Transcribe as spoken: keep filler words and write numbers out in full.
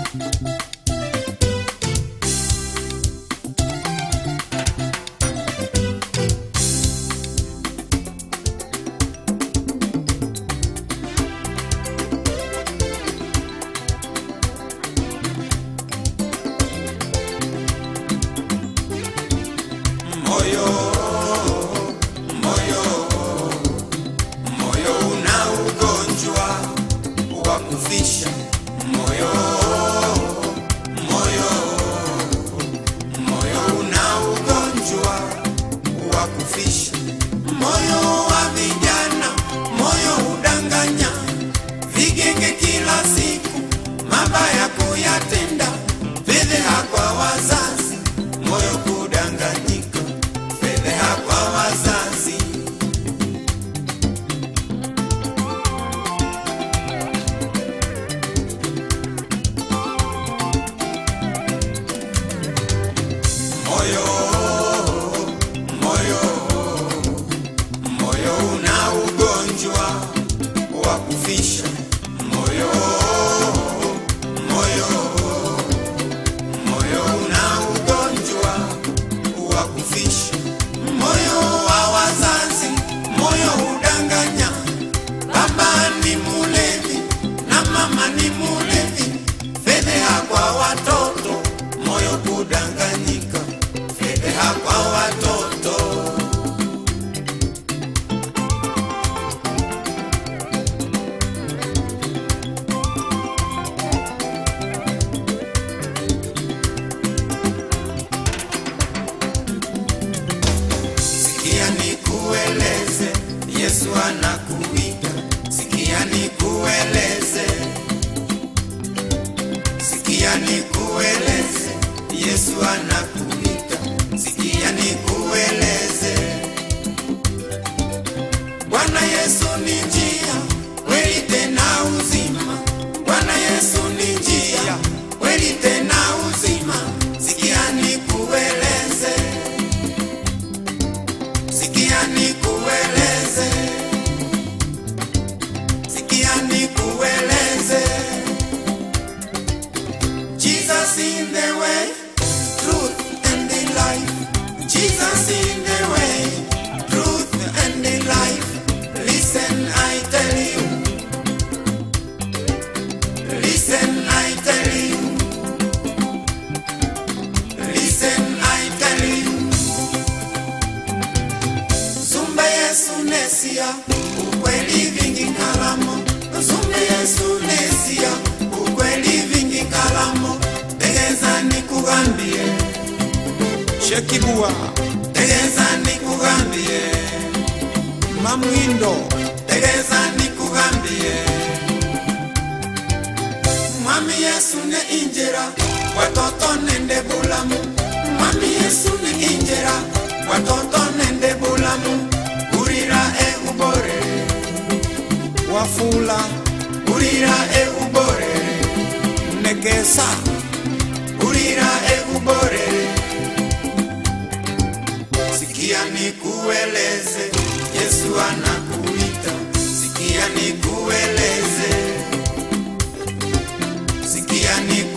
Moyo, moyo, moyo una ugonjwa wa kufisha. Moyo, moyo, moyo una ugonjwa wa kufisha. Moyo wa vijana, moyo udanganya, vigenge kila siku, mabaya kuyatenda, fedheha kwa wazazi, moyo kudanganyika, fedheha kwa wazazi. Moyo, moyo, moyo una ugonjwa wa kufisha. Moyo, moyo, moyo una ugonjwa wa kufisha. Moyo wa wazazi, moyo udanganya, baba ni mulevi na mama ni mulevi, fedheha kwa watoto, moyo kudanganyika, fedheha kwa watoto. Sikia nikueleze, Yesu anakuita. Sikia nikueleze, sikia nikueleze, Yesu anakuita. Sikia nikueleze, Bwana Yesu ni njia, kweli tena uzima. Bwana Yesu ni njia, kweli tena uzima. Sikia nikueleze, sikia nikueleze, sikia nikueleze. Jesus in the way, truth and the life. Jesus in the way, truth and the life. Listen, I tell you. Listen, I tell you. Listen, I tell you. Zumbe Yesu nesia, ukweli vingi kalamo. Zumbe Yesu nesia, ukweli vingi kalamo. Tegeza nikugambie, Shekibua. Tegeza nikugambie, Mamwindo. Tegeza nikugambie, Mwami Yesu ne injera, watoto nende bulamu. Mwami Yesu ne injera, watoto nende bulamu. Urira e ubore, Wafula. Urira e ubore, Negesa. Urira e ubore. Sikia nikueleze, Yesu anakuita. Sikia nikueleze, sikia nikueleze.